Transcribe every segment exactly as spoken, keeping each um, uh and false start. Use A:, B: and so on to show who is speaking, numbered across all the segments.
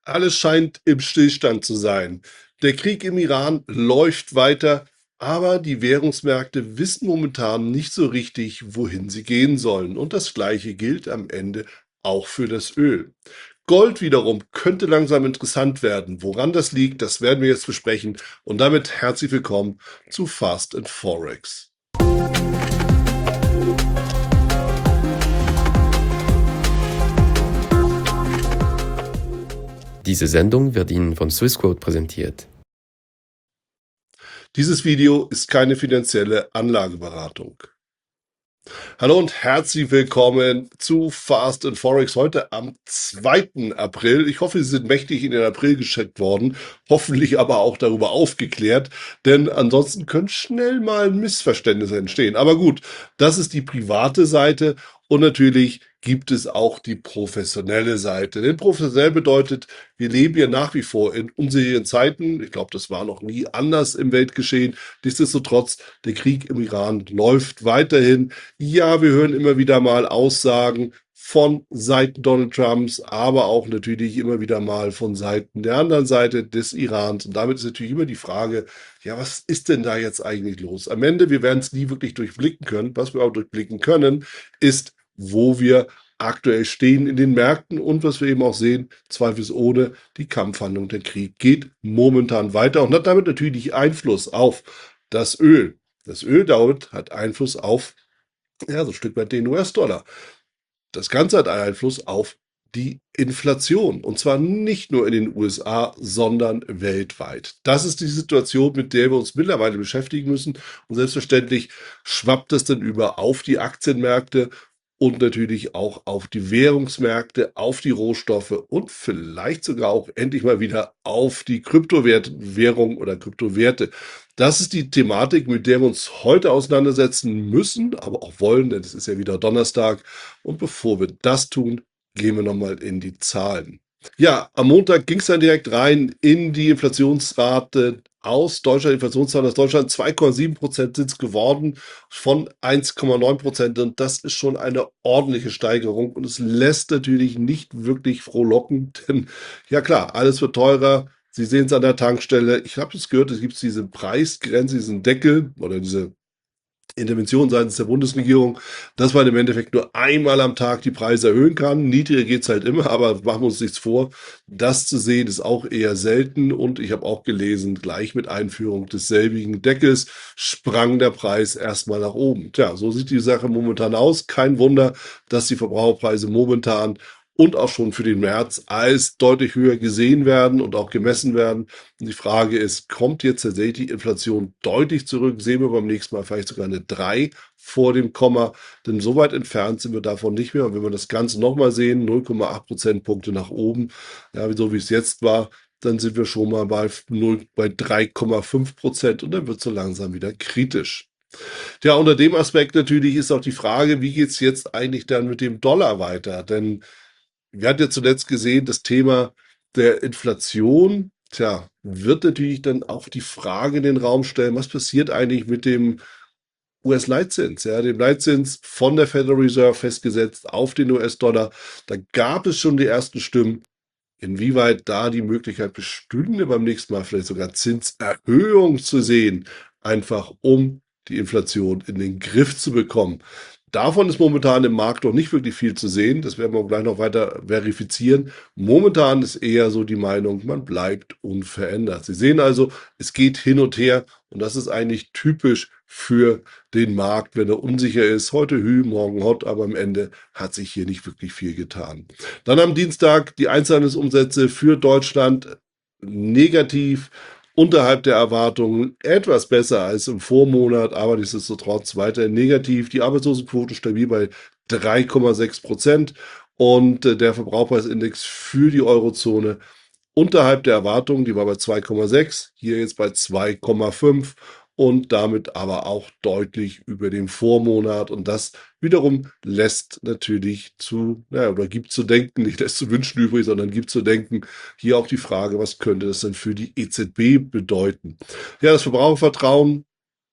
A: Alles scheint im Stillstand zu sein. Der Krieg im Iran läuft weiter, aber die Währungsmärkte wissen momentan nicht so richtig, wohin sie gehen sollen. Und das Gleiche gilt am Ende auch für das Öl. Gold wiederum könnte langsam interessant werden. Woran das liegt, das werden wir jetzt besprechen. Und damit herzlich willkommen zu Fast and Forex.
B: Diese Sendung wird Ihnen von Swissquote präsentiert.
A: Dieses Video ist keine finanzielle Anlageberatung. Hallo und herzlich willkommen zu Fast and Forex heute am zweiten April. Ich hoffe, Sie sind mächtig in den April geschickt worden, hoffentlich aber auch darüber aufgeklärt, denn ansonsten können schnell mal Missverständnisse entstehen. Aber gut, das ist die private Seite und natürlich gibt es auch die professionelle Seite. Denn professionell bedeutet, wir leben ja nach wie vor in unsicheren Zeiten. Ich glaube, das war noch nie anders im Weltgeschehen. Nichtsdestotrotz, der Krieg im Iran läuft weiterhin. Ja, wir hören immer wieder mal Aussagen von Seiten Donald Trumps, aber auch natürlich immer wieder mal von Seiten der anderen Seite des Irans. Und damit ist natürlich immer die Frage, ja, was ist denn da jetzt eigentlich los? Am Ende, wir werden es nie wirklich durchblicken können. Was wir auch durchblicken können, ist, wo wir aktuell stehen in den Märkten und was wir eben auch sehen, zweifelsohne, die Kampfhandlung, der Krieg geht momentan weiter und hat damit natürlich Einfluss auf das Öl. Das Öl damit hat Einfluss auf, ja, so ein Stück weit den U S-Dollar. Das Ganze hat einen Einfluss auf die Inflation. Und zwar nicht nur in den U S A, sondern weltweit. Das ist die Situation, mit der wir uns mittlerweile beschäftigen müssen. Und selbstverständlich schwappt es dann über auf die Aktienmärkte und natürlich auch auf die Währungsmärkte, auf die Rohstoffe und vielleicht sogar auch endlich mal wieder auf die Kryptowährung oder Kryptowerte. Das ist die Thematik, mit der wir uns heute auseinandersetzen müssen, aber auch wollen, denn es ist ja wieder Donnerstag. Und bevor wir das tun, gehen wir nochmal in die Zahlen. Ja, am Montag ging es dann direkt rein in die Inflationsrate aus Deutschland, Inflationszahlen aus Deutschland. zwei Komma sieben Prozent sind es geworden von eins Komma neun Prozent. Und das ist schon eine ordentliche Steigerung. Und es lässt natürlich nicht wirklich frohlocken, denn ja klar, alles wird teurer. Sie sehen es an der Tankstelle. Ich habe es gehört, es gibt diese Preisgrenze, diesen Deckel oder diese Intervention seitens der Bundesregierung, dass man im Endeffekt nur einmal am Tag die Preise erhöhen kann. Niedriger geht's halt immer, aber machen wir uns nichts vor. Das zu sehen ist auch eher selten und ich habe auch gelesen, gleich mit Einführung desselbigen Deckels sprang der Preis erstmal nach oben. Tja, so sieht die Sache momentan aus. Kein Wunder, dass die Verbraucherpreise momentan und auch schon für den März als deutlich höher gesehen werden und auch gemessen werden. Und die Frage ist, kommt jetzt tatsächlich die Inflation deutlich zurück? Sehen wir beim nächsten Mal vielleicht sogar eine drei vor dem Komma? Denn so weit entfernt sind wir davon nicht mehr. Und wenn wir das Ganze nochmal sehen, null Komma acht Prozentpunkte nach oben, ja, so wie es jetzt war, dann sind wir schon mal bei, bei drei Komma fünf Prozent und dann wird es so langsam wieder kritisch. Ja, unter dem Aspekt natürlich ist auch die Frage, wie geht es jetzt eigentlich dann mit dem Dollar weiter? Denn wir hatten ja zuletzt gesehen, das Thema der Inflation, tja, wird natürlich dann auch die Frage in den Raum stellen, was passiert eigentlich mit dem U S-Leitzins, ja, dem Leitzins von der Federal Reserve festgesetzt auf den U S-Dollar. Da gab es schon die ersten Stimmen, inwieweit da die Möglichkeit bestünde, beim nächsten Mal vielleicht sogar Zinserhöhung zu sehen, einfach um die Inflation in den Griff zu bekommen. Davon ist momentan im Markt noch nicht wirklich viel zu sehen. Das werden wir gleich noch weiter verifizieren. Momentan ist eher so die Meinung, man bleibt unverändert. Sie sehen also, es geht hin und her und das ist eigentlich typisch für den Markt, wenn er unsicher ist. Heute hü, morgen hot, aber am Ende hat sich hier nicht wirklich viel getan. Dann am Dienstag die Einzelhandelsumsätze für Deutschland negativ, unterhalb der Erwartungen, etwas besser als im Vormonat, aber nichtsdestotrotz weiterhin negativ. Die Arbeitslosenquote stabil bei drei Komma sechs Prozent und äh, der Verbraucherpreisindex für die Eurozone unterhalb der Erwartungen, die war bei zwei Komma sechs, hier jetzt bei zwei Komma fünf und damit aber auch deutlich über dem Vormonat. Und das wiederum lässt natürlich zu, naja, oder gibt zu denken, nicht lässt zu wünschen übrig, sondern gibt zu denken, hier auch die Frage, was könnte das denn für die E Z B bedeuten? Ja, das Verbrauchervertrauen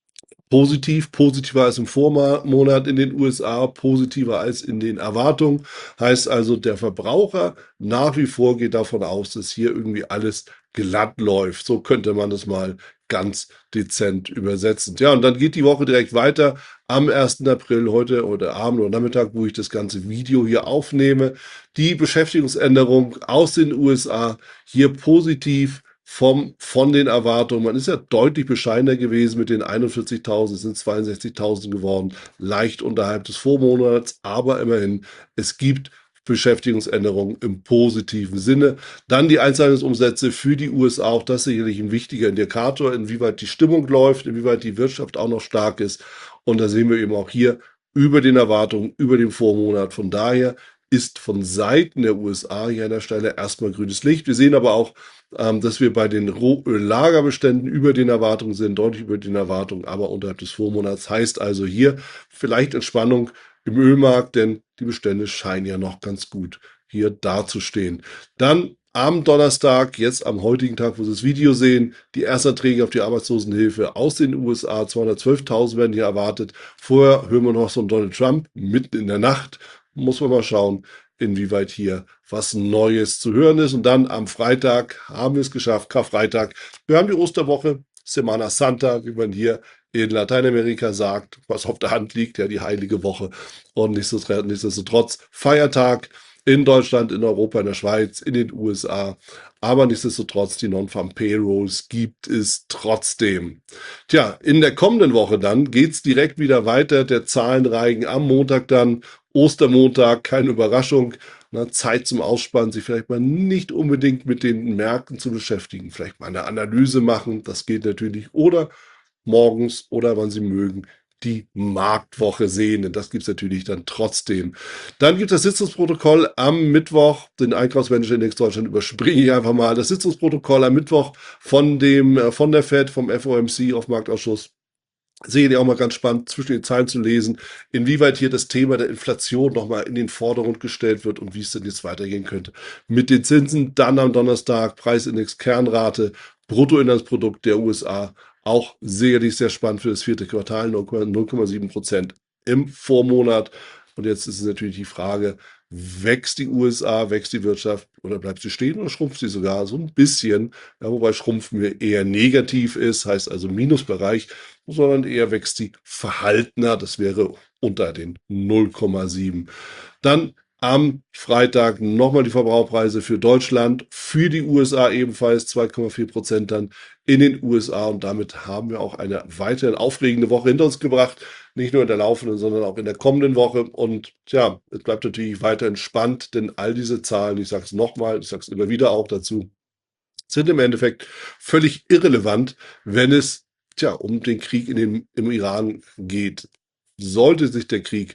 A: positiv, positiver als im Vormonat in den U S A, positiver als in den Erwartungen. Heißt also, der Verbraucher nach wie vor geht davon aus, dass hier irgendwie alles glatt läuft. So könnte man das mal ganz dezent übersetzen. Ja, und dann geht die Woche direkt weiter am ersten April, heute oder Abend oder Nachmittag, wo ich das ganze Video hier aufnehme. Die Beschäftigungsänderung aus den U S A hier positiv vom, von den Erwartungen. Man ist ja deutlich bescheidener gewesen mit den einundvierzigtausend, es sind zweiundsechzigtausend geworden, leicht unterhalb des Vormonats, aber immerhin, es gibt Beschäftigungsänderungen im positiven Sinne. Dann die Einzelhandelsumsätze für die U S A, auch das sicherlich ein wichtiger Indikator, inwieweit die Stimmung läuft, inwieweit die Wirtschaft auch noch stark ist. Und da sehen wir eben auch hier über den Erwartungen, über den Vormonat. Von daher ist von Seiten der U S A hier an der Stelle erstmal grünes Licht. Wir sehen aber auch, ähm, dass wir bei den Rohöllagerbeständen über den Erwartungen sind, deutlich über den Erwartungen, aber unterhalb des Vormonats. Heißt also hier vielleicht Entspannung im Ölmarkt, denn die Bestände scheinen ja noch ganz gut hier dazustehen. Dann am Donnerstag, jetzt am heutigen Tag, wo Sie das Video sehen, die Erstanträge auf die Arbeitslosenhilfe aus den U S A, zweihundertzwölftausend werden hier erwartet. Vorher hören wir noch so einen Donald Trump mitten in der Nacht. Muss man mal schauen, inwieweit hier was Neues zu hören ist. Und dann am Freitag haben wir es geschafft, Karfreitag. Wir haben die Osterwoche, Semana Santa, wie man hier in Lateinamerika sagt, was auf der Hand liegt, ja, die heilige Woche. Und nichtsdestotrotz Feiertag in Deutschland, in Europa, in der Schweiz, in den U S A. Aber nichtsdestotrotz, die Non-Farm Payrolls gibt es trotzdem. Tja, in der kommenden Woche dann geht's direkt wieder weiter. Der Zahlenreigen am Montag dann, Ostermontag, keine Überraschung. Na, Zeit zum Ausspannen, sich vielleicht mal nicht unbedingt mit den Märkten zu beschäftigen. Vielleicht mal eine Analyse machen, das geht natürlich. Oder morgens oder wann Sie mögen, die Marktwoche sehen. Denn das gibt es natürlich dann trotzdem. Dann gibt es das Sitzungsprotokoll am Mittwoch. Den Einkaufsmanager-Index Deutschland überspringe ich einfach mal. Das Sitzungsprotokoll am Mittwoch von, dem, äh, von der Fed, vom F O M C auf Marktausschuss. Sehe auch mal ganz spannend, zwischen den Zeilen zu lesen, inwieweit hier das Thema der Inflation nochmal in den Vordergrund gestellt wird und wie es denn jetzt weitergehen könnte. Mit den Zinsen dann am Donnerstag, Preisindex, Kernrate, Bruttoinlandsprodukt der U S A, auch sicherlich sehr spannend für das vierte Quartal, null Komma sieben Prozent im Vormonat. Und jetzt ist es natürlich die Frage, wächst die U S A, wächst die Wirtschaft oder bleibt sie stehen oder schrumpft sie sogar so ein bisschen, ja, wobei Schrumpfen mir eher negativ ist, heißt also Minusbereich, sondern eher wächst sie verhaltener, das wäre unter den null Komma sieben. Dann am Freitag nochmal die Verbraucherpreise für Deutschland, für die U S A ebenfalls zwei Komma vier Prozent dann in den U S A und damit haben wir auch eine weiterhin aufregende Woche hinter uns gebracht. Nicht nur in der laufenden, sondern auch in der kommenden Woche. Und ja, es bleibt natürlich weiter entspannt, denn all diese Zahlen, ich sage es nochmal, ich sage es immer wieder auch dazu, sind im Endeffekt völlig irrelevant, wenn es tja, um den Krieg in den, im Iran geht. Sollte sich der Krieg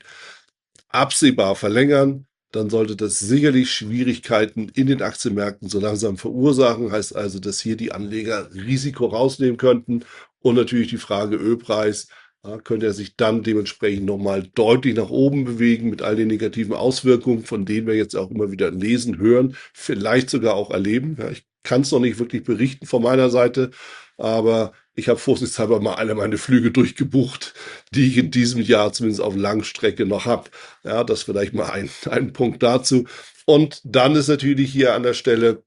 A: absehbar verlängern, dann sollte das sicherlich Schwierigkeiten in den Aktienmärkten so langsam verursachen. Heißt also, dass hier die Anleger Risiko rausnehmen könnten. Und natürlich die Frage Ölpreis, ja, könnte er sich dann dementsprechend nochmal deutlich nach oben bewegen mit all den negativen Auswirkungen, von denen wir jetzt auch immer wieder lesen, hören, vielleicht sogar auch erleben. Ja, ich kann es noch nicht wirklich berichten von meiner Seite, aber ich habe vorsichtshalber mal alle meine Flüge durchgebucht, die ich in diesem Jahr zumindest auf Langstrecke noch habe. Ja, das vielleicht mal ein, ein Punkt dazu. Und dann ist natürlich hier an der Stelle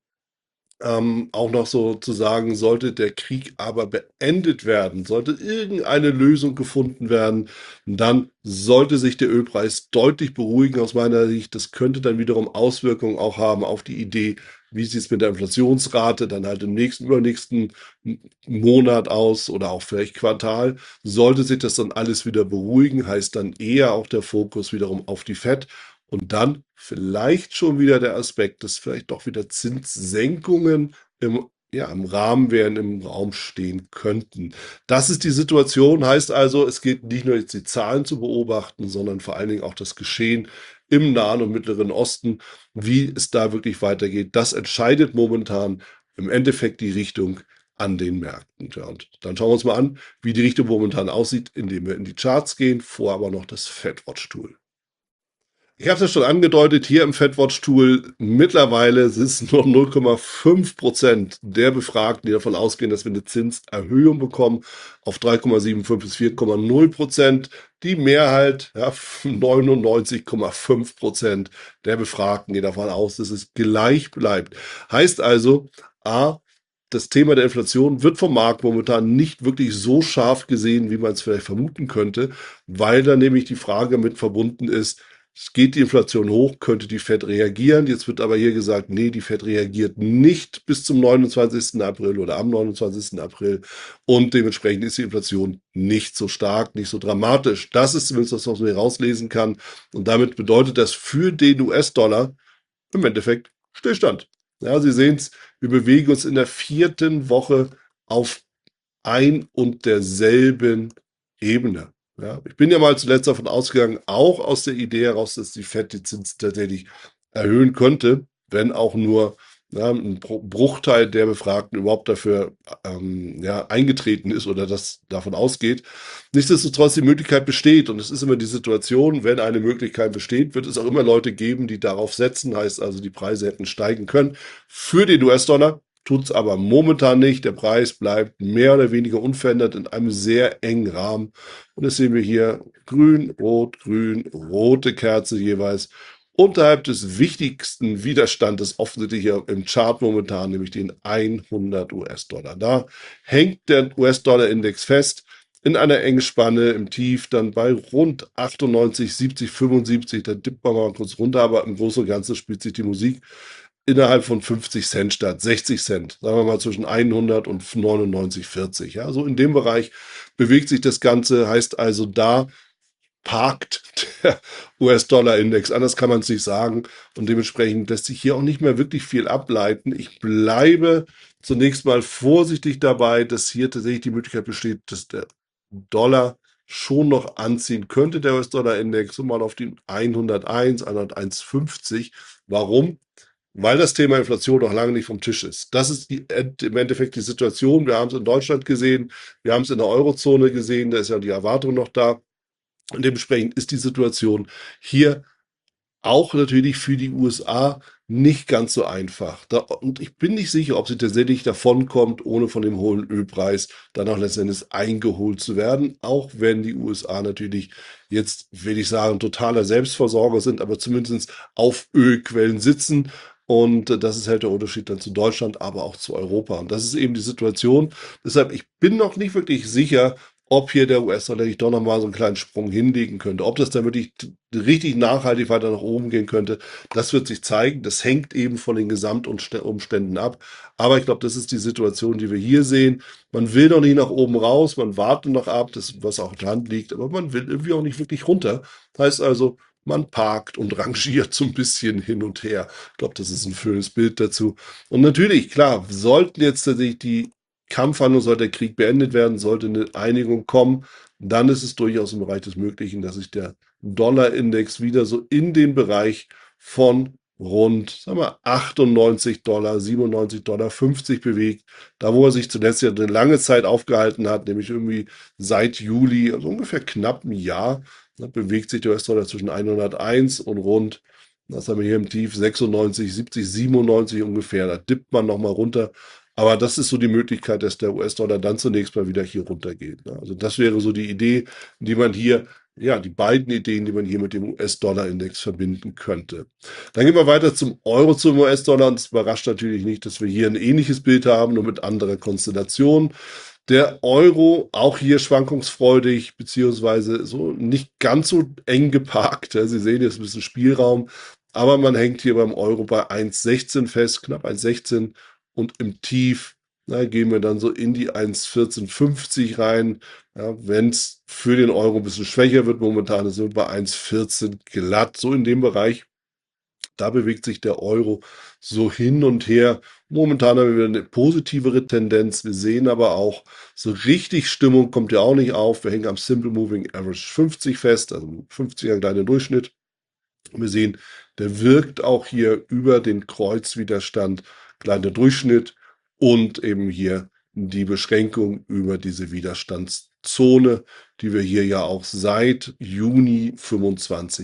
A: ähm, auch noch so zu sagen, sollte der Krieg aber beendet werden, sollte irgendeine Lösung gefunden werden, dann sollte sich der Ölpreis deutlich beruhigen aus meiner Sicht. Das könnte dann wiederum Auswirkungen auch haben auf die Idee, wie sieht es mit der Inflationsrate dann halt im nächsten, übernächsten Monat aus oder auch vielleicht Quartal. Sollte sich das dann alles wieder beruhigen, heißt dann eher auch der Fokus wiederum auf die Fed. Und dann vielleicht schon wieder der Aspekt, dass vielleicht doch wieder Zinssenkungen im, ja, im Rahmen wären, im Raum stehen könnten. Das ist die Situation, heißt also, es geht nicht nur jetzt die Zahlen zu beobachten, sondern vor allen Dingen auch das Geschehen im Nahen und Mittleren Osten, wie es da wirklich weitergeht. Das entscheidet momentan im Endeffekt die Richtung an den Märkten. Ja, und dann schauen wir uns mal an, wie die Richtung momentan aussieht, indem wir in die Charts gehen, vor aber noch das Fed Watch Tool. Ich habe es ja schon angedeutet, hier im FedWatch-Tool, mittlerweile sind es nur null Komma fünf Prozent der Befragten, die davon ausgehen, dass wir eine Zinserhöhung bekommen, auf drei Komma fünfundsiebzig bis vier Komma null Prozent. Die Mehrheit, ja, neunundneunzig Komma fünf Prozent der Befragten gehen davon aus, dass es gleich bleibt. Heißt also, A, das Thema der Inflation wird vom Markt momentan nicht wirklich so scharf gesehen, wie man es vielleicht vermuten könnte, weil da nämlich die Frage mit verbunden ist, es geht die Inflation hoch, könnte die Fed reagieren. Jetzt wird aber hier gesagt, nee, die Fed reagiert nicht bis zum neunundzwanzigsten April oder am neunundzwanzigsten April. Und dementsprechend ist die Inflation nicht so stark, nicht so dramatisch. Das ist zumindest das, was man hier rauslesen kann. Und damit bedeutet das für den U S-Dollar im Endeffekt Stillstand. Ja, Sie sehen es, wir bewegen uns in der vierten Woche auf ein und derselben Ebene. Ja, ich bin ja mal zuletzt davon ausgegangen, auch aus der Idee heraus, dass die Fed die Zinsen tatsächlich erhöhen könnte, wenn auch nur ja, ein Bruchteil der Befragten überhaupt dafür ähm, ja, eingetreten ist oder das davon ausgeht. Nichtsdestotrotz die Möglichkeit besteht und es ist immer die Situation, wenn eine Möglichkeit besteht, wird es auch immer Leute geben, die darauf setzen, heißt also, die Preise hätten steigen können für den U S-Dollar. Tut es aber momentan nicht. Der Preis bleibt mehr oder weniger unverändert in einem sehr engen Rahmen. Und das sehen wir hier grün, rot, grün, rote Kerze jeweils. Unterhalb des wichtigsten Widerstandes offensichtlich hier im Chart momentan, nämlich den hundert U S-Dollar. Da hängt der U S-Dollar-Index fest in einer engen Spanne im Tief, dann bei rund achtundneunzig, siebzig, fünfundsiebzig. Da dippt man mal kurz runter, aber im Großen und Ganzen spielt sich die Musik innerhalb von fünfzig Cent statt sechzig Cent, sagen wir mal zwischen hundert und neunundneunzig Komma vierzig. Ja, so in dem Bereich bewegt sich das Ganze, heißt also, da parkt der U S-Dollar-Index. Anders kann man es nicht sagen. Und dementsprechend lässt sich hier auch nicht mehr wirklich viel ableiten. Ich bleibe zunächst mal vorsichtig dabei, dass hier tatsächlich die Möglichkeit besteht, dass der Dollar schon noch anziehen könnte, der U S-Dollar-Index, so mal auf den hunderteins, hunderteins Komma fünfzig. Warum? Weil das Thema Inflation noch lange nicht vom Tisch ist. Das ist die, im Endeffekt die Situation. Wir haben es in Deutschland gesehen, wir haben es in der Eurozone gesehen, da ist ja die Erwartung noch da. Und dementsprechend ist die Situation hier auch natürlich für die U S A nicht ganz so einfach. Da, und ich bin nicht sicher, ob sie tatsächlich davonkommt, ohne von dem hohen Ölpreis dann auch letztendlich eingeholt zu werden, auch wenn die U S A natürlich jetzt, will ich sagen, totaler Selbstversorger sind, aber zumindest auf Ölquellen sitzen. Und äh, das ist halt der Unterschied dann zu Deutschland, aber auch zu Europa. Und das ist eben die Situation. Deshalb, ich bin noch nicht wirklich sicher, ob hier der U S-Dollar nicht doch nochmal so einen kleinen Sprung hinlegen könnte. Ob das dann wirklich richtig nachhaltig weiter nach oben gehen könnte, das wird sich zeigen. Das hängt eben von den Gesamtumständen ab. Aber ich glaube, das ist die Situation, die wir hier sehen. Man will noch nicht nach oben raus, man wartet noch ab, das, was auch in der Hand liegt, aber man will irgendwie auch nicht wirklich runter. Heißt also, man parkt und rangiert so ein bisschen hin und her. Ich glaube, das ist ein schönes Bild dazu. Und natürlich, klar, sollten jetzt tatsächlich die Kampfhandlung, sollte der Krieg beendet werden, sollte eine Einigung kommen, dann ist es durchaus im Bereich des Möglichen, dass sich der Dollar-Index wieder so in den Bereich von rund, sagen wir, achtundneunzig Dollar, siebenundneunzig Dollar fünfzig bewegt. Da, wo er sich zuletzt ja eine lange Zeit aufgehalten hat, nämlich irgendwie seit Juli, also ungefähr knapp ein Jahr, da bewegt sich der U S-Dollar zwischen hunderteins und rund, das haben wir hier im Tief, sechsundneunzig, siebzig, siebenundneunzig ungefähr. Da dippt man nochmal runter. Aber das ist so die Möglichkeit, dass der U S-Dollar dann zunächst mal wieder hier runtergeht. Ne? Also das wäre so die Idee, die man hier, ja, die beiden Ideen, die man hier mit dem U S-Dollar-Index verbinden könnte. Dann gehen wir weiter zum Euro, zum U S-Dollar. Und es überrascht natürlich nicht, dass wir hier ein ähnliches Bild haben, nur mit anderer Konstellation. Der Euro auch hier schwankungsfreudig, beziehungsweise so nicht ganz so eng geparkt. Ja, Sie sehen jetzt ein bisschen Spielraum, aber man hängt hier beim Euro bei eins Komma sechzehn fest, knapp eins Komma sechzehn. Und im Tief, na, gehen wir dann so in die eins Komma vierzehn fünfzig rein. Ja, wenn es für den Euro ein bisschen schwächer wird, momentan sind wir bei eins Komma vierzehn glatt, so in dem Bereich. Da bewegt sich der Euro so hin und her. Momentan haben wir eine positivere Tendenz. Wir sehen aber auch, so richtig Stimmung kommt ja auch nicht auf. Wir hängen am Simple Moving Average fünfzig fest, also fünfziger kleiner Durchschnitt. Und wir sehen, der wirkt auch hier über den Kreuzwiderstand, kleiner Durchschnitt und eben hier die Beschränkung über diese Widerstandszone, die wir hier ja auch seit Juni fünfundzwanzig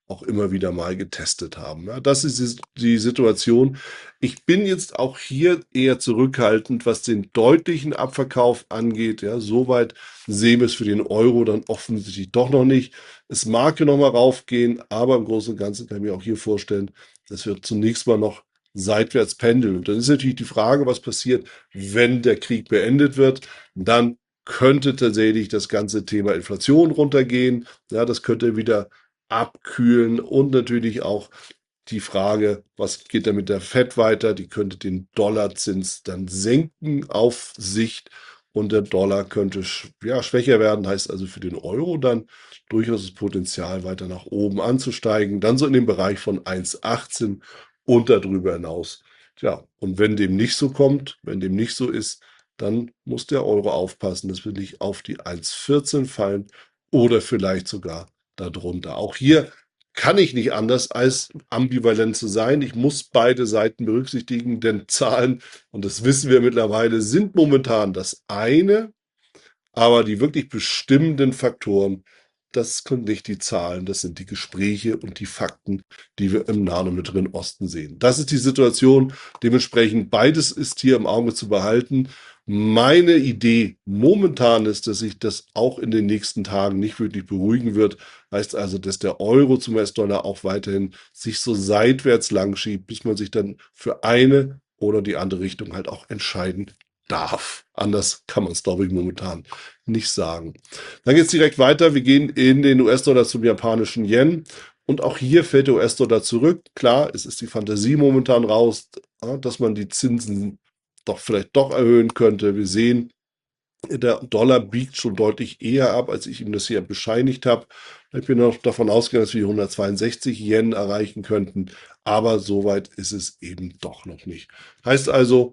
A: auch immer wieder mal getestet haben. Ja, das ist die Situation. Ich bin jetzt auch hier eher zurückhaltend, was den deutlichen Abverkauf angeht. Ja, soweit sehen wir es für den Euro dann offensichtlich doch noch nicht. Es mag ja noch mal raufgehen, aber im Großen und Ganzen kann ich mir auch hier vorstellen, dass wir zunächst mal noch seitwärts pendeln. Und dann ist natürlich die Frage, was passiert, wenn der Krieg beendet wird. Dann könnte tatsächlich das ganze Thema Inflation runtergehen. Ja, das könnte wieder abkühlen und natürlich auch die Frage, was geht da mit der Fed weiter? Die könnte den Dollarzins dann senken auf Sicht und der Dollar könnte ja, schwächer werden, heißt also für den Euro dann durchaus das Potenzial weiter nach oben anzusteigen, dann so in dem Bereich von eins Komma achtzehn und darüber hinaus. Tja, und wenn dem nicht so kommt, wenn dem nicht so ist, dann muss der Euro aufpassen, dass wir nicht auf die eins Komma vierzehn fallen oder vielleicht sogar darunter. Auch hier kann ich nicht anders als ambivalent zu sein. Ich muss beide Seiten berücksichtigen, denn Zahlen, und das wissen wir mittlerweile, sind momentan das eine, aber die wirklich bestimmenden Faktoren, das sind nicht die Zahlen, das sind die Gespräche und die Fakten, die wir im Nahen und Mittleren Osten sehen. Das ist die Situation. Dementsprechend beides ist hier im Auge zu behalten. Meine Idee momentan ist, dass sich das auch in den nächsten Tagen nicht wirklich beruhigen wird. Heißt also, dass der Euro zum U S-Dollar auch weiterhin sich so seitwärts lang schiebt, bis man sich dann für eine oder die andere Richtung halt auch entscheiden darf. Anders kann man es, glaube ich, momentan nicht sagen. Dann geht es direkt weiter. Wir gehen in den U S-Dollar zum japanischen Yen. Und auch hier fällt der U S-Dollar zurück. Klar, es ist die Fantasie momentan raus, dass man die Zinsen doch vielleicht doch erhöhen könnte. Wir sehen, der Dollar biegt schon deutlich eher ab, als ich ihm das hier bescheinigt habe. Ich bin noch davon ausgegangen, dass wir hundertzweiundsechzig Yen erreichen könnten. Aber soweit ist es eben doch noch nicht. Heißt also,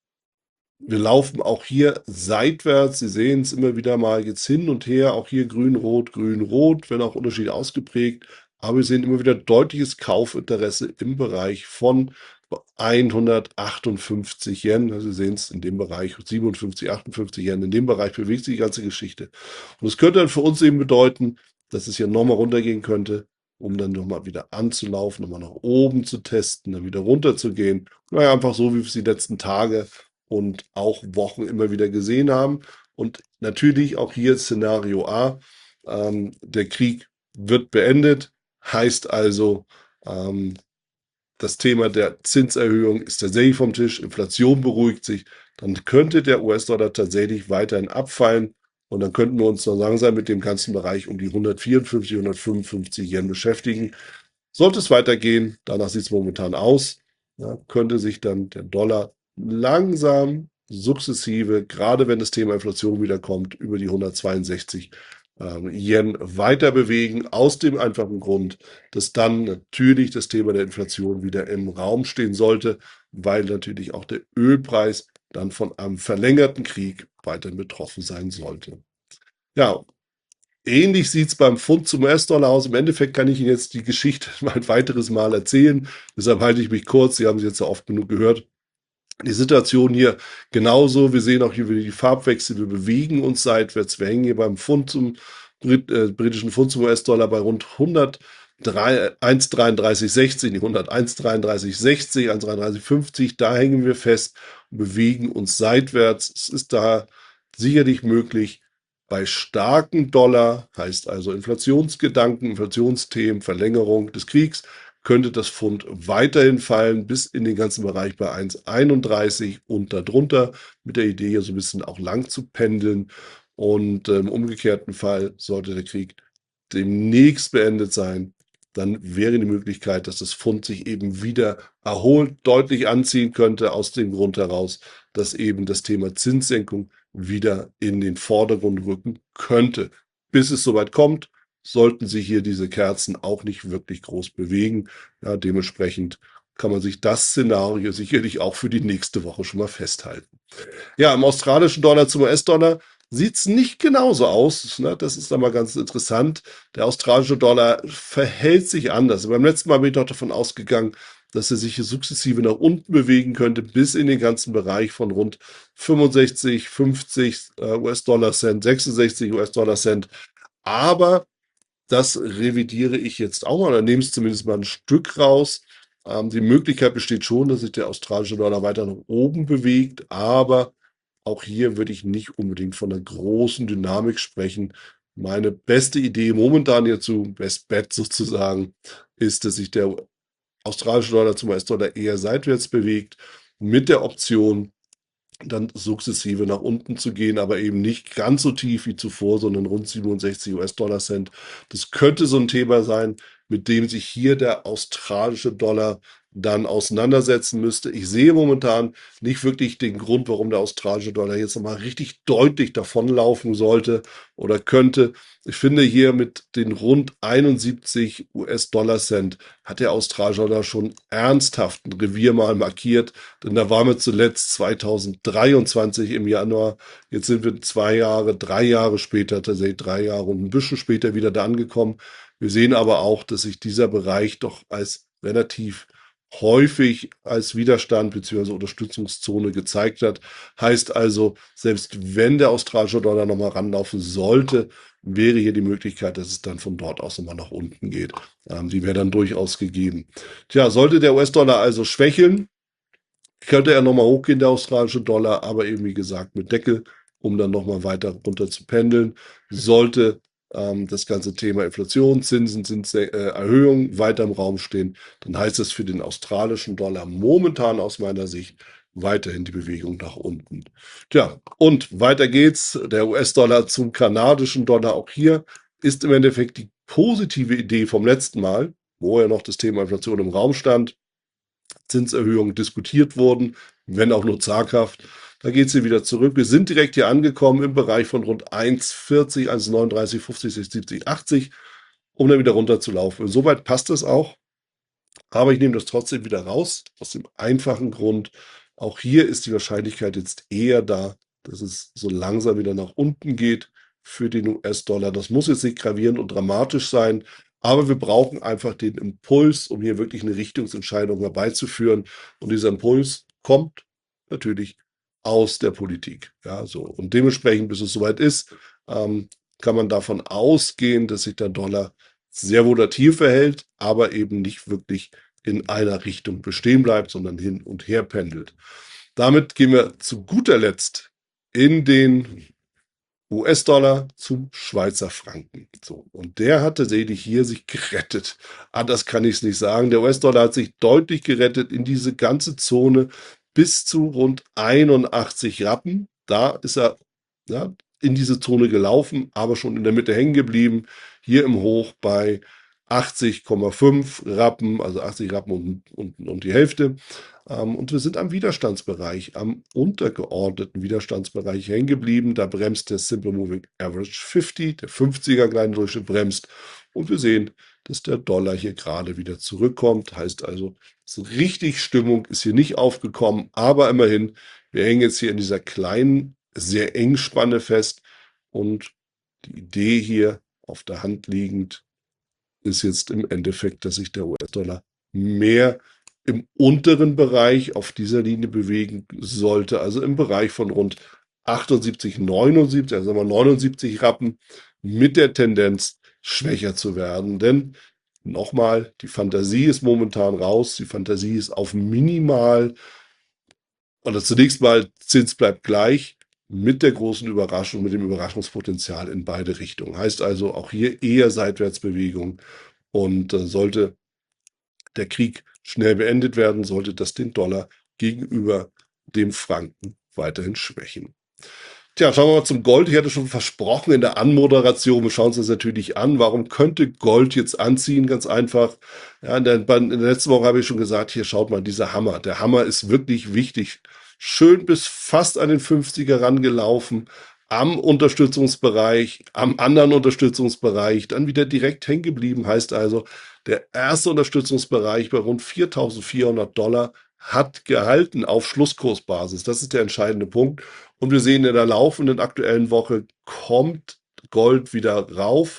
A: wir laufen auch hier seitwärts. Sie sehen es immer wieder mal jetzt hin und her. Auch hier grün-rot, grün-rot, wenn auch Unterschied ausgeprägt. Aber wir sehen immer wieder deutliches Kaufinteresse im Bereich von hundertachtundfünfzig Yen. Also Sie sehen es in dem Bereich, siebenundfünfzig, achtundfünfzig Yen. In dem Bereich bewegt sich die ganze Geschichte. Und es könnte dann für uns eben bedeuten, dass es hier nochmal runtergehen könnte, um dann nochmal wieder anzulaufen, nochmal nach oben zu testen, dann wieder runter zu gehen. Naja, einfach so, wie wir es die letzten Tage und auch Wochen immer wieder gesehen haben. Und natürlich auch hier Szenario A, ähm, der Krieg wird beendet, heißt also, ähm, das Thema der Zinserhöhung ist tatsächlich vom Tisch, Inflation beruhigt sich, dann könnte der U S-Dollar tatsächlich weiterhin abfallen und dann könnten wir uns noch langsam mit dem ganzen Bereich um die hundertvierundfünfzig, hundertfünfundfünfzig Yen beschäftigen. Sollte es weitergehen, danach sieht es momentan aus, ja, könnte sich dann der Dollar langsam, sukzessive, gerade wenn das Thema Inflation wiederkommt, über die hundertzweiundsechzig ähm, Yen weiter bewegen, aus dem einfachen Grund, dass dann natürlich das Thema der Inflation wieder im Raum stehen sollte, weil natürlich auch der Ölpreis dann von einem verlängerten Krieg weiterhin betroffen sein sollte. Ja, ähnlich sieht es beim Pfund zum U S-Dollar aus. Im Endeffekt kann ich Ihnen jetzt die Geschichte mal ein weiteres Mal erzählen. Deshalb halte ich mich kurz. Sie haben es jetzt ja oft genug gehört. Die Situation hier genauso. Wir sehen auch hier wieder die Farbwechsel. Wir bewegen uns seitwärts. Wir hängen hier beim Pfund zum Brit äh, britischen Pfund zum U S-Dollar bei rund hunderteins Komma dreiunddreißig sechzig, die hunderteins Komma dreiunddreißig sechzig, eins Komma dreiunddreißig fünfzig. Da hängen wir fest und bewegen uns seitwärts. Es ist da sicherlich möglich, bei starken Dollar, heißt also Inflationsgedanken, Inflationsthemen, Verlängerung des Kriegs, könnte das Pfund weiterhin fallen bis in den ganzen Bereich bei eins Komma einunddreißig und darunter, mit der Idee hier so ein bisschen auch lang zu pendeln. Und im umgekehrten Fall sollte der Krieg demnächst beendet sein, dann wäre die Möglichkeit, dass das Pfund sich eben wieder erholt, deutlich anziehen könnte, aus dem Grund heraus, dass eben das Thema Zinssenkung wieder in den Vordergrund rücken könnte. Bis es soweit kommt, sollten sich hier diese Kerzen auch nicht wirklich groß bewegen. Ja, dementsprechend kann man sich das Szenario sicherlich auch für die nächste Woche schon mal festhalten. Ja, im australischen Dollar zum U S-Dollar sieht es nicht genauso aus. Ne? Das ist aber ganz interessant. Der australische Dollar verhält sich anders. Beim letzten Mal bin ich doch davon ausgegangen, dass er sich hier sukzessive nach unten bewegen könnte, bis in den ganzen Bereich von rund fünfundsechzig, fünfzig äh, U S-Dollar-Cent, sechsundsechzig U S-Dollar-Cent. Aber Das revidiere ich jetzt auch mal, oder nehme es zumindest mal ein Stück raus. Ähm, die Möglichkeit besteht schon, dass sich der australische Dollar weiter nach oben bewegt, aber auch hier würde ich nicht unbedingt von einer großen Dynamik sprechen. Meine beste Idee momentan hierzu, Best Bet sozusagen, ist, dass sich der australische Dollar zum U S-Dollar eher seitwärts bewegt, mit der Option, dann sukzessive nach unten zu gehen, aber eben nicht ganz so tief wie zuvor, sondern rund siebenundsechzig US-Dollar-Cent. Das könnte so ein Thema sein, mit dem sich hier der australische Dollar dann auseinandersetzen müsste. Ich sehe momentan nicht wirklich den Grund, warum der australische Dollar jetzt nochmal richtig deutlich davonlaufen sollte oder könnte. Ich finde, hier mit den rund einundsiebzig US-Dollar-Cent hat der australische Dollar schon ernsthaft ein Revier mal markiert, denn da waren wir zuletzt zweitausenddreiundzwanzig im Januar. Jetzt sind wir zwei Jahre, drei Jahre später, tatsächlich drei Jahre und ein bisschen später wieder da angekommen. Wir sehen aber auch, dass sich dieser Bereich doch als relativ häufig als Widerstand bzw. Unterstützungszone gezeigt hat. Heißt also, selbst wenn der australische Dollar nochmal ranlaufen sollte, wäre hier die Möglichkeit, dass es dann von dort aus nochmal nach unten geht. Ähm, die wäre dann durchaus gegeben. Tja, sollte der U S-Dollar also schwächeln, könnte er nochmal hochgehen, der australische Dollar, aber eben wie gesagt mit Deckel, um dann nochmal weiter runter zu pendeln. Sollte ähm, das ganze Thema Inflation, Zinsen, Zinserhöhung weiter im Raum stehen, dann heißt es für den australischen Dollar momentan aus meiner Sicht weiterhin die Bewegung nach unten. Tja, und weiter geht's. Der U S-Dollar zum kanadischen Dollar. Auch hier ist im Endeffekt die positive Idee vom letzten Mal, wo ja noch das Thema Inflation im Raum stand, Zinserhöhungen diskutiert wurden, wenn auch nur zaghaft. Da geht sie wieder zurück. Wir sind direkt hier angekommen im Bereich von rund eins vierzig, eins neununddreißig, fünfzig, sechzig, siebzig, achtzig, um dann wieder runter zu laufen. Insoweit passt es auch. Aber ich nehme das trotzdem wieder raus, aus dem einfachen Grund, auch hier ist die Wahrscheinlichkeit jetzt eher da, dass es so langsam wieder nach unten geht für den U S-Dollar. Das muss jetzt nicht gravierend und dramatisch sein, aber wir brauchen einfach den Impuls, um hier wirklich eine Richtungsentscheidung herbeizuführen. Und dieser Impuls kommt natürlich aus der Politik. Ja, so. Und dementsprechend, bis es soweit ist, ähm, kann man davon ausgehen, dass sich der Dollar sehr volatil verhält, aber eben nicht wirklich in einer Richtung bestehen bleibt, sondern hin und her pendelt. Damit gehen wir zu guter Letzt in den U S-Dollar zum Schweizer Franken. So, und der hat tatsächlich hier sich gerettet. Anders kann ich es nicht sagen. Der U S-Dollar hat sich deutlich gerettet in diese ganze Zone bis zu rund einundachtzig Rappen. Da ist er ja, in diese Zone gelaufen, aber schon in der Mitte hängen geblieben. Hier im Hoch bei achtzig Komma fünf Rappen, also achtzig Rappen und, und, und die Hälfte. Ähm, und wir sind am Widerstandsbereich, am untergeordneten Widerstandsbereich hängen geblieben. Da bremst der Simple Moving Average fünfzig, der fünfziger kleine Durchschnitt bremst. Und wir sehen, dass der Dollar hier gerade wieder zurückkommt. Heißt also, so richtig Stimmung ist hier nicht aufgekommen, aber immerhin, wir hängen jetzt hier in dieser kleinen, sehr eng Spanne fest. Und die Idee hier auf der Hand liegend ist jetzt im Endeffekt, dass sich der U S-Dollar mehr im unteren Bereich auf dieser Linie bewegen sollte, also im Bereich von rund achtundsiebzig, neunundsiebzig, also sagen wir neunundsiebzig Rappen, mit der Tendenz schwächer zu werden. Denn nochmal, die Fantasie ist momentan raus, die Fantasie ist auf minimal, oder zunächst mal, Zins bleibt gleich, mit der großen Überraschung, mit dem Überraschungspotenzial in beide Richtungen. Heißt also auch hier eher Seitwärtsbewegung und äh, sollte der Krieg schnell beendet werden, sollte das den Dollar gegenüber dem Franken weiterhin schwächen. Tja, schauen wir mal zum Gold. Ich hatte schon versprochen in der Anmoderation, wir schauen uns das natürlich an. Warum könnte Gold jetzt anziehen? Ganz einfach. Ja, in, der, in der letzten Woche habe ich schon gesagt, hier schaut mal, dieser Hammer. Der Hammer ist wirklich wichtig. Schön bis fast an den fünfziger rangelaufen, am Unterstützungsbereich, am anderen Unterstützungsbereich, dann wieder direkt hängen geblieben. Heißt also, der erste Unterstützungsbereich bei rund viertausendvierhundert Dollar hat gehalten auf Schlusskursbasis. Das ist der entscheidende Punkt. Und wir sehen in der laufenden aktuellen Woche kommt Gold wieder rauf.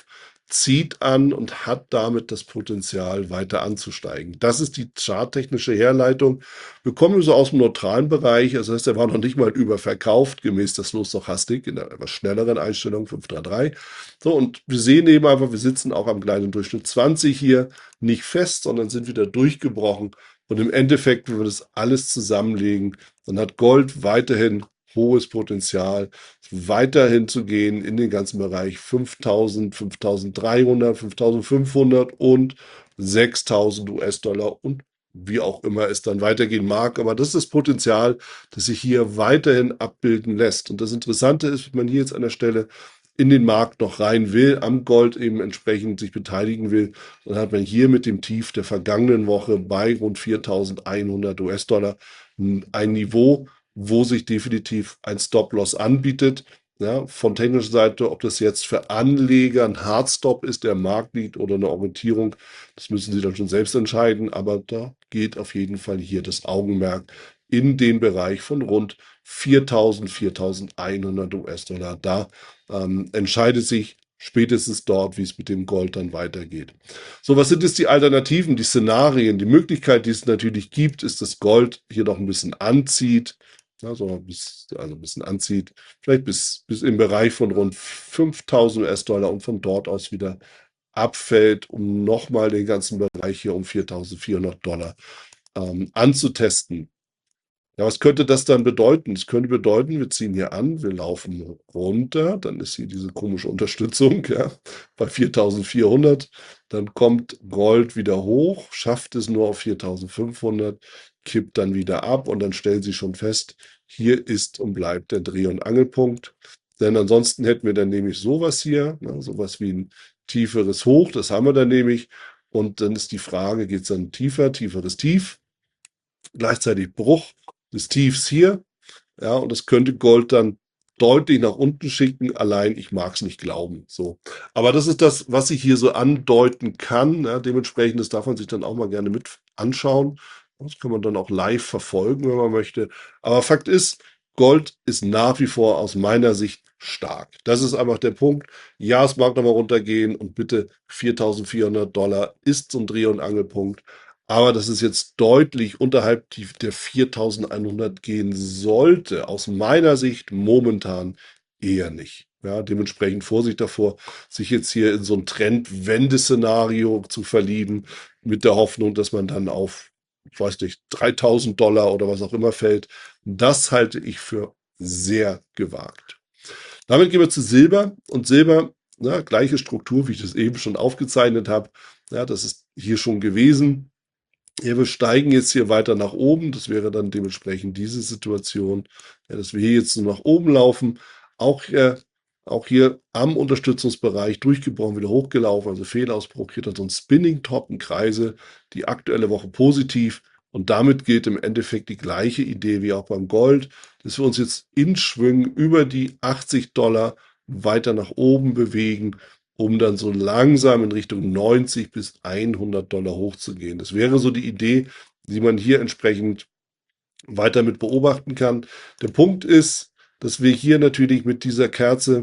A: zieht an und hat damit das Potenzial, weiter anzusteigen. Das ist die charttechnische Herleitung. Wir kommen so aus dem neutralen Bereich, das heißt, er war noch nicht mal überverkauft, gemäß der Slow Stochastik in einer etwas schnelleren Einstellung fünf drei drei. So, und wir sehen eben einfach, wir sitzen auch am kleinen Durchschnitt zwanzig hier, nicht fest, sondern sind wieder durchgebrochen. Und im Endeffekt, wenn wir das alles zusammenlegen, dann hat Gold weiterhin hohes Potenzial, weiterhin zu gehen in den ganzen Bereich fünftausend, fünftausenddreihundert, fünftausendfünfhundert und sechstausend U S-Dollar und wie auch immer es dann weitergehen mag. Aber das ist das Potenzial, das sich hier weiterhin abbilden lässt. Und das Interessante ist, wenn man hier jetzt an der Stelle in den Markt noch rein will, am Gold eben entsprechend sich beteiligen will, dann hat man hier mit dem Tief der vergangenen Woche bei rund viertausendeinhundert U S-Dollar ein Niveau, wo sich definitiv ein Stop-Loss anbietet. Ja, von technischer Seite, ob das jetzt für Anleger ein Hardstop ist, der am Markt liegt oder eine Orientierung, das müssen sie dann schon selbst entscheiden. Aber da geht auf jeden Fall hier das Augenmerk in den Bereich von rund viertausend, viertausendeinhundert U S-Dollar. Da ähm, entscheidet sich spätestens dort, wie es mit dem Gold dann weitergeht. So, was sind jetzt die Alternativen, die Szenarien? Die Möglichkeit, die es natürlich gibt, ist, dass Gold hier noch ein bisschen anzieht, also, bis, also ein bisschen anzieht, vielleicht bis, bis im Bereich von rund fünftausend U S-Dollar und von dort aus wieder abfällt, um nochmal den ganzen Bereich hier um viertausendvierhundert Dollar ähm, anzutesten. Ja, was könnte das dann bedeuten? Das könnte bedeuten, wir ziehen hier an, wir laufen runter, dann ist hier diese komische Unterstützung, ja, bei viertausendvierhundert. Dann kommt Gold wieder hoch, schafft es nur auf viertausendfünfhundert, kippt dann wieder ab und dann stellen Sie schon fest, hier ist und bleibt der Dreh- und Angelpunkt. Denn ansonsten hätten wir dann nämlich sowas hier, ne, sowas wie ein tieferes Hoch, das haben wir dann nämlich. Und dann ist die Frage, geht es dann tiefer, tieferes Tief, gleichzeitig Bruch des Tiefs hier. Ja, und das könnte Gold dann deutlich nach unten schicken. Allein, ich mag es nicht glauben. So. Aber das ist das, was ich hier so andeuten kann. Ja, dementsprechend, das darf man sich dann auch mal gerne mit anschauen. Das kann man dann auch live verfolgen, wenn man möchte. Aber Fakt ist, Gold ist nach wie vor aus meiner Sicht stark. Das ist einfach der Punkt. Ja, es mag nochmal runtergehen und bitte viertausendvierhundert Dollar ist so ein Dreh- und Angelpunkt. Aber dass es jetzt deutlich unterhalb die, der viertausendeinhundert gehen sollte, aus meiner Sicht momentan eher nicht. Ja, dementsprechend Vorsicht davor, sich jetzt hier in so ein Trendwende-Szenario zu verlieben, mit der Hoffnung, dass man dann auf, ich weiß nicht, dreitausend Dollar oder was auch immer fällt. Das halte ich für sehr gewagt. Damit gehen wir zu Silber. Und Silber, na, gleiche Struktur, wie ich das eben schon aufgezeichnet habe. Ja, das ist hier schon gewesen. Ja, wir steigen jetzt hier weiter nach oben. Das wäre dann dementsprechend diese Situation, ja, dass wir hier jetzt nur nach oben laufen. Auch hier, auch hier am Unterstützungsbereich durchgebrochen, wieder hochgelaufen, also Fehlausbruch. Hier dann so ein Spinning Top, ein Kreise, die aktuelle Woche positiv. Und damit gilt im Endeffekt die gleiche Idee wie auch beim Gold, dass wir uns jetzt in Schwüngen über die achtzig Dollar weiter nach oben bewegen, um dann so langsam in Richtung neunzig bis hundert Dollar hochzugehen. Das wäre so die Idee, die man hier entsprechend weiter mit beobachten kann. Der Punkt ist, dass wir hier natürlich mit dieser Kerze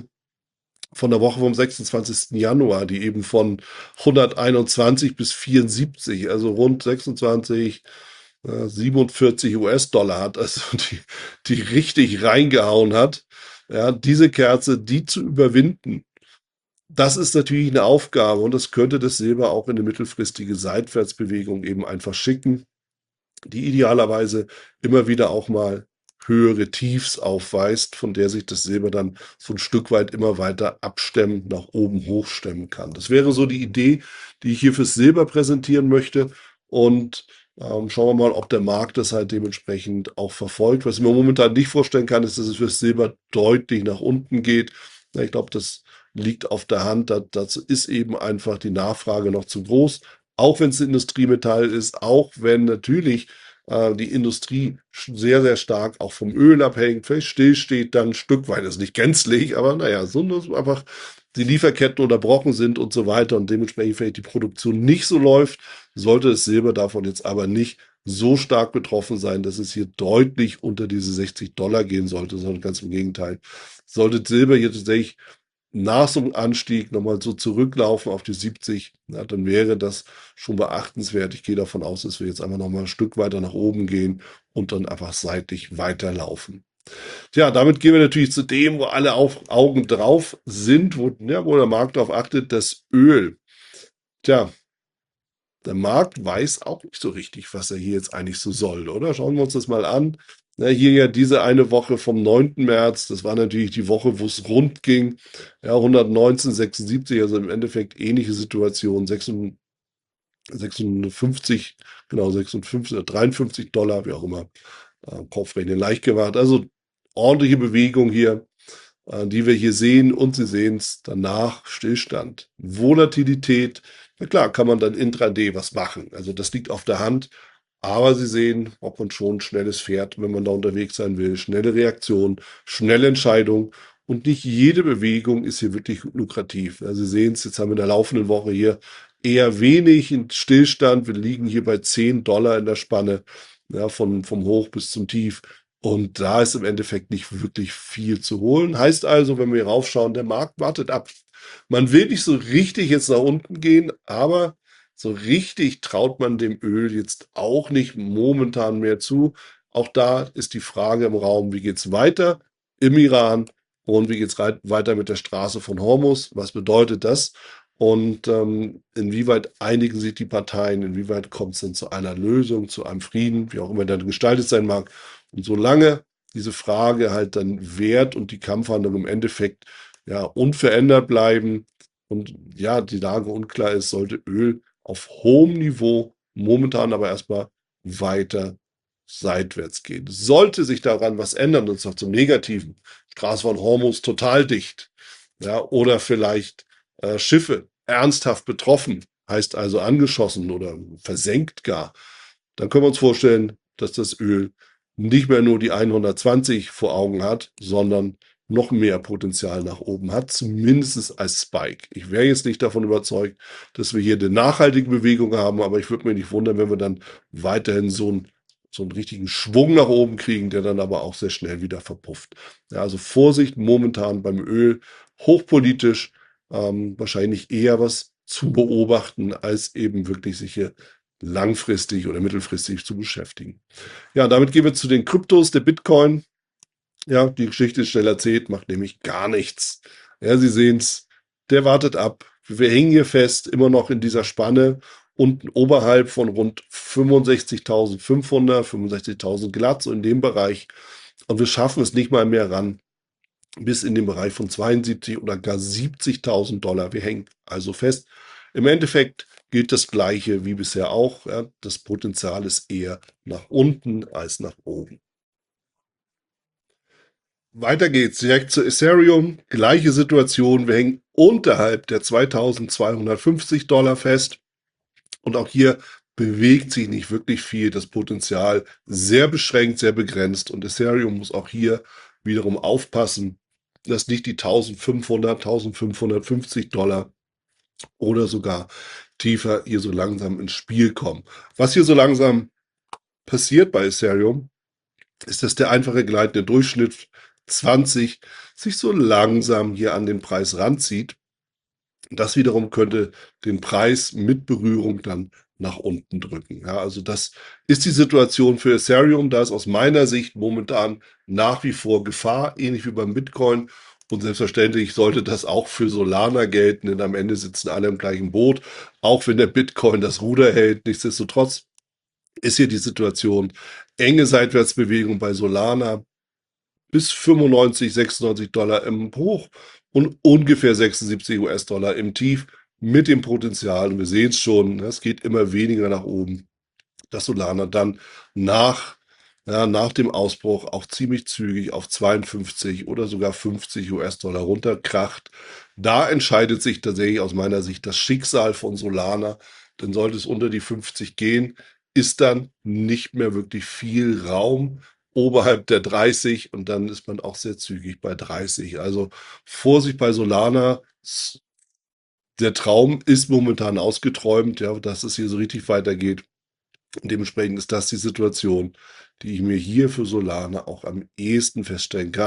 A: von der Woche vom sechsundzwanzigsten Januar, die eben von hunderteinundzwanzig bis vierundsiebzig, also rund sechsundzwanzig, äh, siebenundvierzig U S-Dollar hat, also die, die richtig reingehauen hat. Ja, diese Kerze, die zu überwinden, das ist natürlich eine Aufgabe und das könnte das Silber auch in eine mittelfristige Seitwärtsbewegung eben einfach schicken, die idealerweise immer wieder auch mal höhere Tiefs aufweist, von der sich das Silber dann so ein Stück weit immer weiter abstemmen, nach oben hochstemmen kann. Das wäre so die Idee, die ich hier fürs Silber präsentieren möchte. Und ähm, schauen wir mal, ob der Markt das halt dementsprechend auch verfolgt. Was ich mir momentan nicht vorstellen kann, ist, dass es fürs Silber deutlich nach unten geht. Ja, ich glaube, das liegt auf der Hand. Da, dazu ist eben einfach die Nachfrage noch zu groß. Auch wenn es Industriemetall ist, auch wenn natürlich äh, die Industrie sehr, sehr stark auch vom Öl abhängt, vielleicht stillsteht dann ein Stück weit, das ist nicht gänzlich, aber naja, so dass einfach die Lieferketten unterbrochen sind und so weiter und dementsprechend vielleicht die Produktion nicht so läuft, sollte das Silber davon jetzt aber nicht so stark betroffen sein, dass es hier deutlich unter diese sechzig Dollar gehen sollte, sondern ganz im Gegenteil. Sollte Silber hier tatsächlich nach so einem Anstieg nochmal so zurücklaufen auf die siebzig, ja, dann wäre das schon beachtenswert. Ich gehe davon aus, dass wir jetzt einfach nochmal ein Stück weiter nach oben gehen und dann einfach seitlich weiterlaufen. Tja, damit gehen wir natürlich zu dem, wo alle auf, Augen drauf sind, wo, ja, wo der Markt darauf achtet, das Öl. Tja, der Markt weiß auch nicht so richtig, was er hier jetzt eigentlich so soll, oder? Schauen wir uns das mal an. Na, hier ja diese eine Woche vom neunten März, das war natürlich die Woche, wo es rund ging. Ja, hundertneunzehn Komma sechsundsiebzig, also im Endeffekt ähnliche Situation. sechsundfünfzig, genau, sechsundfünfzig, dreiundfünfzig Dollar, wie auch immer. Äh, Kopfrechnen leicht gemacht. Also ordentliche Bewegung hier, äh, die wir hier sehen. Und Sie sehen es danach, Stillstand. Volatilität, na klar, kann man dann intraday was machen. Also das liegt auf der Hand. Aber Sie sehen, ob man schon ein schnelles Pferd, wenn man da unterwegs sein will. Schnelle Reaktion, schnelle Entscheidung. Und nicht jede Bewegung ist hier wirklich lukrativ. Also Sie sehen es, jetzt haben wir in der laufenden Woche hier eher wenig in Stillstand. Wir liegen hier bei zehn Dollar in der Spanne, ja, von, vom Hoch bis zum Tief. Und da ist im Endeffekt nicht wirklich viel zu holen. Heißt also, wenn wir hier raufschauen, der Markt wartet ab. Man will nicht so richtig jetzt nach unten gehen, aber so richtig traut man dem Öl jetzt auch nicht momentan mehr zu. Auch da ist die Frage im Raum, wie geht es weiter im Iran und wie geht es weiter mit der Straße von Hormuz? Was bedeutet das? Und ähm, inwieweit einigen sich die Parteien? Inwieweit kommt es denn zu einer Lösung, zu einem Frieden, wie auch immer der gestaltet sein mag? Und solange diese Frage halt dann währt und die Kampfhandlungen im Endeffekt ja unverändert bleiben und ja die Lage unklar ist, sollte Öl auf hohem Niveau momentan aber erstmal weiter seitwärts gehen. Sollte sich daran was ändern, und zwar zum Negativen, Straße von Hormuz total dicht, ja, oder vielleicht äh, Schiffe ernsthaft betroffen, heißt also angeschossen oder versenkt gar, dann können wir uns vorstellen, dass das Öl nicht mehr nur die hundertzwanzig vor Augen hat, sondern noch mehr Potenzial nach oben hat, zumindest als Spike. Ich wäre jetzt nicht davon überzeugt, dass wir hier eine nachhaltige Bewegung haben, aber ich würde mich nicht wundern, wenn wir dann weiterhin so einen, so einen richtigen Schwung nach oben kriegen, der dann aber auch sehr schnell wieder verpufft. Ja, also Vorsicht momentan beim Öl, hochpolitisch, ähm, wahrscheinlich eher was zu beobachten, als eben wirklich sich hier langfristig oder mittelfristig zu beschäftigen. Ja, damit gehen wir zu den Kryptos, der Bitcoin. Ja, die Geschichte ist schnell erzählt, macht nämlich gar nichts. Ja, Sie sehen es, der wartet ab. Wir hängen hier fest, immer noch in dieser Spanne, unten oberhalb von rund fünfundsechzigtausendfünfhundert, fünfundsechzigtausend glatt, so in dem Bereich. Und wir schaffen es nicht mal mehr ran, bis in den Bereich von zweiundsiebzig oder gar siebzigtausend Dollar. Wir hängen also fest. Im Endeffekt gilt das Gleiche wie bisher auch. Ja, das Potenzial ist eher nach unten als nach oben. Weiter geht's direkt zu Ethereum. Gleiche Situation. Wir hängen unterhalb der zweitausendzweihundertfünfzig Dollar fest. Und auch hier bewegt sich nicht wirklich viel. Das Potenzial sehr beschränkt, sehr begrenzt. Und Ethereum muss auch hier wiederum aufpassen, dass nicht die eintausendfünfhundert, eintausendfünfhundertfünfzig Dollar oder sogar tiefer hier so langsam ins Spiel kommen. Was hier so langsam passiert bei Ethereum, ist, dass der einfache gleitende Durchschnitt zwanzig sich so langsam hier an den Preis ranzieht. Das wiederum könnte den Preis mit Berührung dann nach unten drücken. Ja, also das ist die Situation für Ethereum. Da ist aus meiner Sicht momentan nach wie vor Gefahr, ähnlich wie beim Bitcoin. Und selbstverständlich sollte das auch für Solana gelten, denn am Ende sitzen alle im gleichen Boot, auch wenn der Bitcoin das Ruder hält. Nichtsdestotrotz ist hier die Situation enge Seitwärtsbewegung bei Solana bis fünfundneunzig, sechsundneunzig Dollar im Hoch und ungefähr sechsundsiebzig US-Dollar im Tief mit dem Potenzial. Und wir sehen es schon, es geht immer weniger nach oben, dass Solana dann nach, ja, nach dem Ausbruch auch ziemlich zügig auf zweiundfünfzig oder sogar fünfzig US-Dollar runterkracht. Da entscheidet sich tatsächlich aus meiner Sicht das Schicksal von Solana, denn sollte es unter die fünfzig gehen, ist dann nicht mehr wirklich viel Raum oberhalb der dreißig und dann ist man auch sehr zügig bei dreißig. Also Vorsicht bei Solana. Der Traum ist momentan ausgeträumt, ja, dass es hier so richtig weitergeht. Und dementsprechend ist das die Situation, die ich mir hier für Solana auch am ehesten feststellen kann.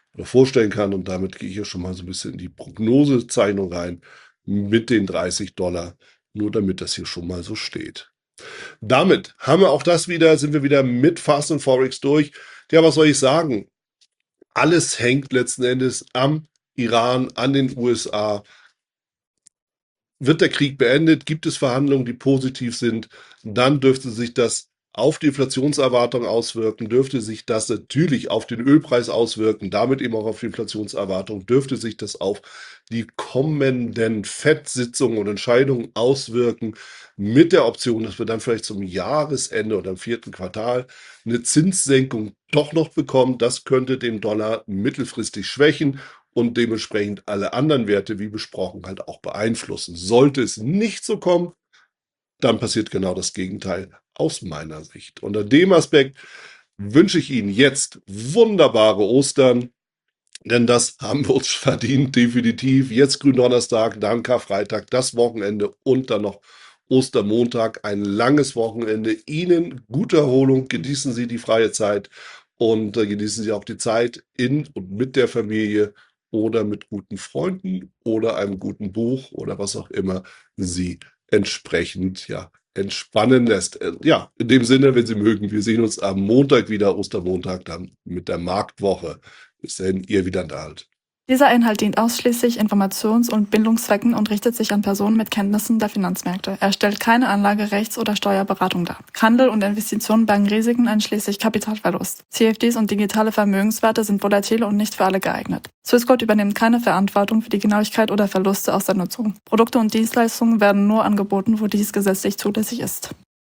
A: oder vorstellen kann. Und damit gehe ich ja schon mal so ein bisschen in die Prognosezeichnung rein mit den dreißig Dollar, nur damit das hier schon mal so steht. Damit haben wir auch das wieder, sind wir wieder mit Fast and Forex durch. Ja, was soll ich sagen? Alles hängt letzten Endes am Iran, an den U S A. Wird der Krieg beendet? Gibt es Verhandlungen, die positiv sind? Dann dürfte sich das auf die Inflationserwartung auswirken, dürfte sich das natürlich auf den Ölpreis auswirken, damit eben auch auf die Inflationserwartung, dürfte sich das auf die kommenden Fed-Sitzungen und Entscheidungen auswirken, mit der Option, dass wir dann vielleicht zum Jahresende oder im vierten Quartal eine Zinssenkung doch noch bekommen. Das könnte den Dollar mittelfristig schwächen und dementsprechend alle anderen Werte, wie besprochen, halt auch beeinflussen. Sollte es nicht so kommen, dann passiert genau das Gegenteil aus meiner Sicht. Unter dem Aspekt wünsche ich Ihnen jetzt wunderbare Ostern, denn das haben wir uns verdient, definitiv. Jetzt Gründonnerstag, dann Karfreitag, das Wochenende und dann noch Ostermontag, ein langes Wochenende. Ihnen gute Erholung, genießen Sie die freie Zeit und äh, genießen Sie auch die Zeit in und mit der Familie oder mit guten Freunden oder einem guten Buch oder was auch immer Sie entsprechend ja entspannen lässt. Äh, Ja, in dem Sinne, wenn Sie mögen, wir sehen uns am Montag wieder, Ostermontag, dann mit der Marktwoche. Bis dahin, ihr wieder da.
C: Dieser Inhalt dient ausschließlich Informations- und Bildungszwecken und richtet sich an Personen mit Kenntnissen der Finanzmärkte. Er stellt keine Anlage-, Rechts- oder Steuerberatung dar. Handel und Investitionen bergen Risiken einschließlich Kapitalverlust. C F Ds und digitale Vermögenswerte sind volatile und nicht für alle geeignet. Swissquote übernimmt keine Verantwortung für die Genauigkeit oder Verluste aus der Nutzung. Produkte und Dienstleistungen werden nur angeboten, wo dies gesetzlich zulässig ist.